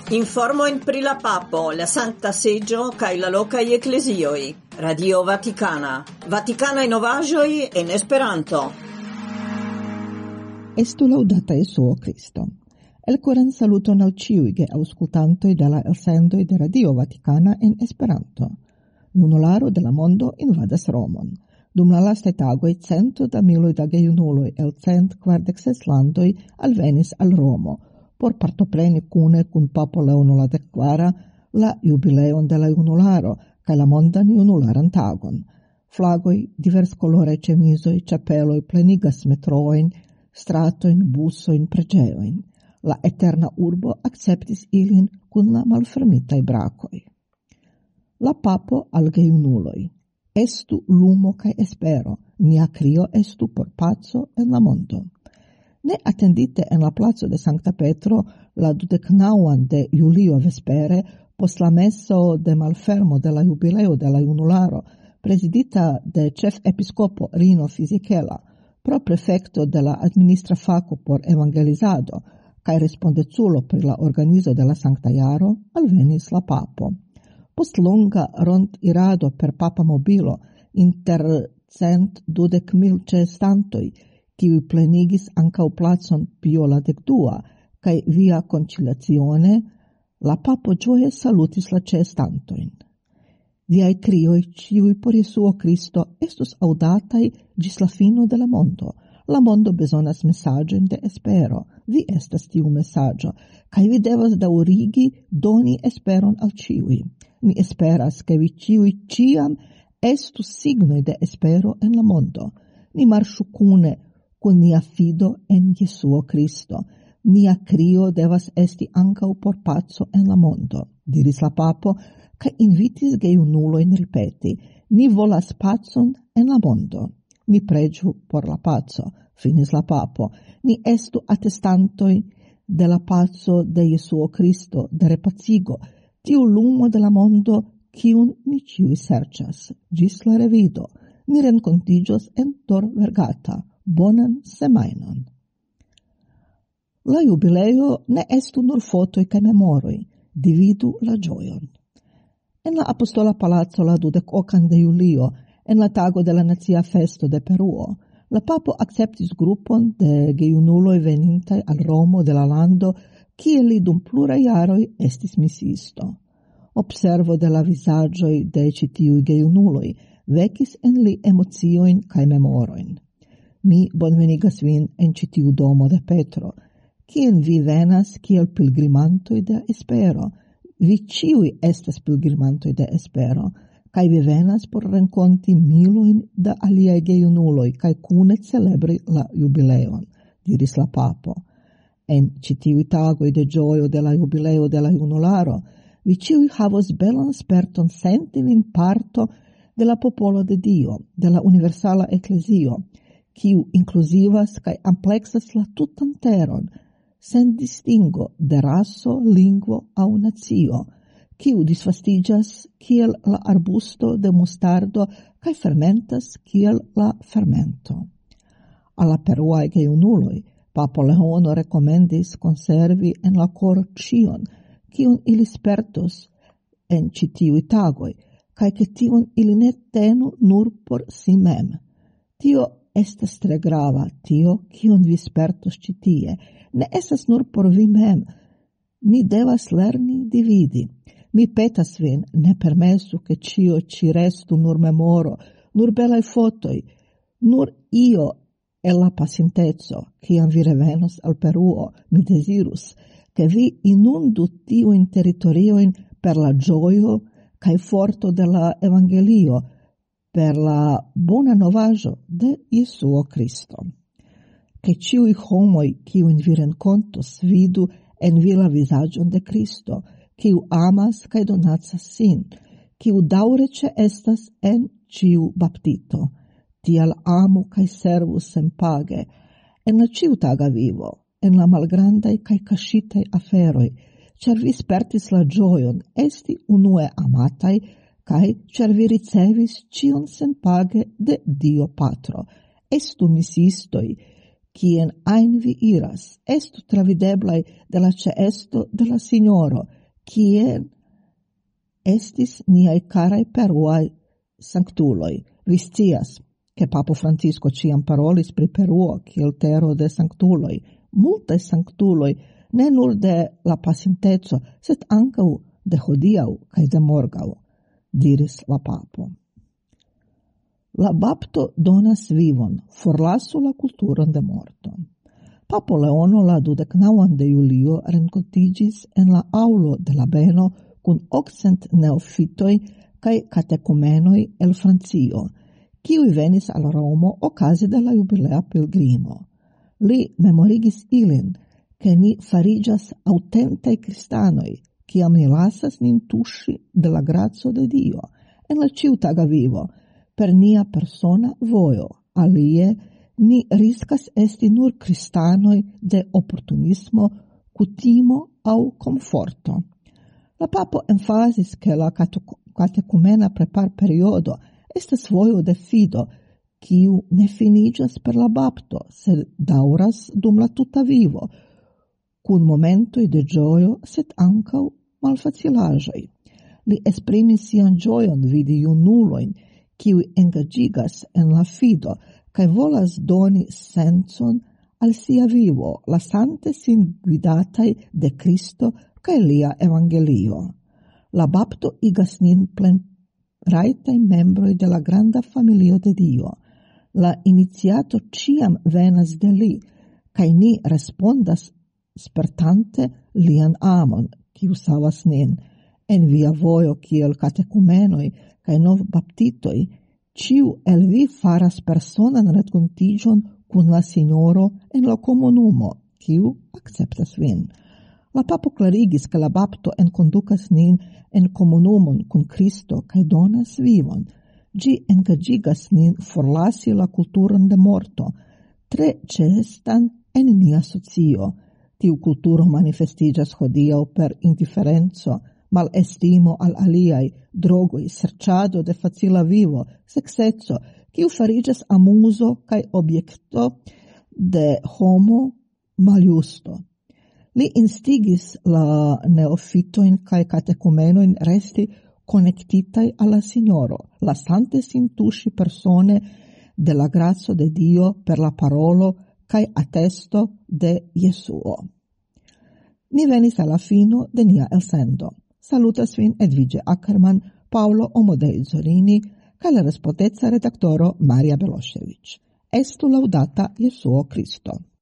Informojn pri la papo, la Sankta Seĝo kaj la lokaj eklezioj. Radio Vatikana. Vatikanaj novaĵoj en Esperanto. Estu laudata Jesuo Cristo. El koran saluton al ĉiuj geaŭskultantoj de la elsendoj de Radio Vatikana en Esperanto. Junularo de la mondo invadas Romon. Dum la lastaj tagoj cento da miloj da gejunuloj el 146 landoj alvenis al Romo por partopreni kune kun Papo Leono la Dekvara la jubileon de la junularo kaj la mondan junularan tagon. Flagoj, diverskoloraj ĉemizoj, ĉapeloj plenigas metroojn, stratojn, busojn, preĝejojn. La eterna urbo akceptis ilin kun la malfermitaj brakoj. La papo al gejunuloj. Estu lumo kaj espero, nia crio estu por paco en la mondo. Ne attendite en la placo de Sancta Petro la 29 de julio vespere, post la messo de malfermo de la jubileo de la junularo, presidita de chef episcopo Rino Fisichella, pro prefecto de la administra faco por evangelizado, kaj respondeculo pri la organizo de la Sancta Jaro, alvenis la papo. Post longa rond irado per papa mobilo inter 120.000 ĉeestantoj, kiuj plenigis ankaŭ placon Pio la Dekdua kaj via conciliazione, la papo ĝoje salutis la ĉeestantojn. Viaj krioj ĉiuj por Jesuo Kristo estus aŭdataj ĝis la fino de la mondo. La mondo bezonas mesaĝojn de espero. Vi estas tiu mesaĝo, kaj vi devas daŭrigi doni esperon al ĉiuj. Mi esperas, ke vi ĉiuj ĉiam estu signoj de espero en la mondo. Ni marŝu kune kun nia fido en Jesuo Kristo. Nia crio devas esti ankaŭ por paco en la mondo, diris la papo, kaj invitis gejunulojn ripeti: ni volas pacon en la mondo. Ni preĝu por la paco, finis la papo. Ni estu atestantoj de la paco de Jesuo Kristo, de repacigo, tiu lumo de la mondo kiun ni ĉiuj serĉas. Ĝis la revido. Ni renkontiĝos en Tor Vergata. Bonan semajnon. La jubileo ne estu nur fotoj kaj memoroj. Dividu la ĝojon. En la Apostola Palaco la 28 de julio, en la tago de la nacia festo de Peruo, la papo akceptis grupon de gejunuloj venintaj al Romo de la lando, kie li dum pluraj jaroj estis misiisto. Observo de la vizaĝoj de ĉi tiuj gejunuloj vekis en li emociojn kaj memorojn. Mi bonvenigas vin en ĉi tiu domo de Petro, kien vi venas kiel pilgrimantoj de espero. Vi ĉiuj estas pilgrimantoj de espero, kaj vi venas por renkonti milojn da aliaj gejunuloj kaj kune celebri la jubileon, diris la papo. En ĉi tiuj tagoj de ĝojo de la jubileo de la junularo, vi ĉiuj havos belan sperton senti vin parto de la popolo de Dio, de la universala eklezio, kiu inkluzivas kaj ampleksas la tutan teron, sen distingo de raso, lingvo aŭ nacio, kiu disvastiĝas kiel la arbusto de mustardo kaj fermentas kiel la fermento. Al la peruaj gejunuloj, Papo Leono rekomendis konservi en la koro ĉion, kiun ili spertos en ĉi tiuj tagoj, kaj ke tion ili ne tenu nur por si mem. Tio estas tre grava, tio, kion vi spertos ĉi tie. Ne estas nur por vi mem. Ni devas lerni dividi. Mi petas vin, ne permesu ke ĉio ĉi restu nur memoro, nur belaj fotoj, nur io el la pasinteco, kiam vi revenos al Peruo. Mi dezirus, ke vi inundu tiujn teritoriojn per la ĝojo kaj forto de la evangelio, per la bona novaĵo de Jesuo Kristo. Ke ĉiuj homoj, kiujn vi renkontos, vidu en vi la vizaĝon de Kristo, kiu amas kaj donacas sin, kiu daŭre ĉeestas en ĉiu baptito. Tial amu kaj servu senpage en la ĉiutaga vivo, en la malgrandaj kaj kaŝitaj aferoj, ĉar vi spertis la ĝojon esti unue amataj, kaj ĉar vi ricevis ĉion senpage de Dio Patro. Estu misiistoj, Quien ein vi iras, estu travideblai de la ceesto de la Signoro, quien estis niai carai peruai sanctuloi. Vi scias, che Papo Francisco ciam parolis pri Peruo kiel tero de sanctuloi. Multae sanctuloi, ne nur de la pasintezo, sed ancau de hodiau cae de morgau, diris la Papo. La bapto donas vivon, forlasu la culturon de morto. Papo Leono la 29 de julio rencontigis en la aulo de la beno cun 800 neofitoi cae catecumenoi el Francio, kiui venis al Romo ocasi de la jubilea pilgrimo. Li memorigis ilin, che ni farigas autentae cristanoi, ciam ni lasas nin tusci de la grazio de Dio, en la ciutaga vivo, per nia persona voio, alie ni riscas esti nur cristanoi de opportunismo, cutimo au conforto. La Papo emphasis che la catecumena prepar periodo estas voio de fido, quiu ne finigas per la bapto, sed dauras dum la tuta vivo, cun momentoi de gioio, sed ancau malfacilagioi. Li esprimis sian gioion vidi junuloin, quiui engagigas en la fido, cae volas doni senson al sia vivo, lasante sin guidatai de Cristo cae lia evangelio. La bapto igas nin plen raitai membroi de la granda familio de Dio. La iniziato ciam venas de li, cae ni respondas spertante lian amon, quiu savas nin. En via voio kiel catecumenoi cae nov baptitoi, ciu el vi faras personan rencontigion cun la Signoro en la comunumo, quiu acceptas vin. La Papo clarigis che la bapto enconducas nin en comunumon cun Cristo cae donas vivon. Gi engagigas nin forlasi la culturon de morto, tre ceestan en nia socio. Tiu culturo manifestigas hodiau per indiferenzo, malestimo al aliai, drogoi, serciado de facila vivo, sexezzo, quiu farigas amuso cae obiecto de homo maljusto. Li instigis la neofitoin cae catecumenoin resti connectitai alla Signoro, lasante sin tusci persone de la grazio de Dio per la parolo cae attesto de Jesuo. Ni venis alla fino de nia elsendo. Salutas vin Edvige Ackerman, Paolo Omodei Zorini, cae la responsabla redaktoro Maria Belošević. Estu laudata Jesuo Cristo.